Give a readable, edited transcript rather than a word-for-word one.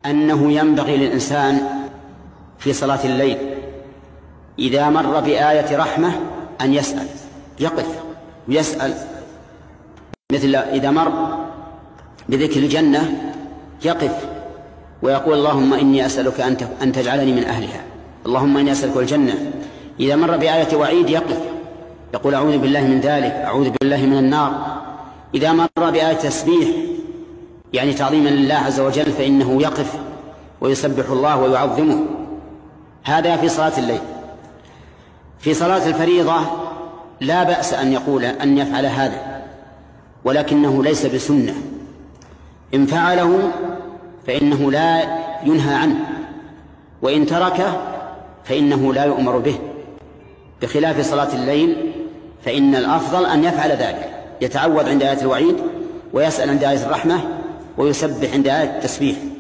أنه ينبغي للإنسان في صلاة الليل إذا مر بآية رحمة أن يسأل، يقف ويسأل، مثل إذا مر بذكر الجنة يقف ويقول اللهم إني أسألك أن تجعلني من أهلها، اللهم إني أسألك الجنة. إذا مر بآية وعيد يقف يقول أعوذ بالله من ذلك، أعوذ بالله من النار. إذا مر بآية تسبيح يعني تعظيما لله عز وجل فإنه يقف ويسبح الله ويعظمه. هذا في صلاة الليل. في صلاة الفريضة لا بأس أن يقول أن يفعل هذا، ولكنه ليس بسنة. إن فعله فإنه لا ينهى عنه، وإن تركه فإنه لا يؤمر به، بخلاف صلاة الليل فإن الأفضل أن يفعل ذلك، يتعوذ عند آية الوعيد ويسأل عند آية الرحمة ويسبح عند آية التسبيح.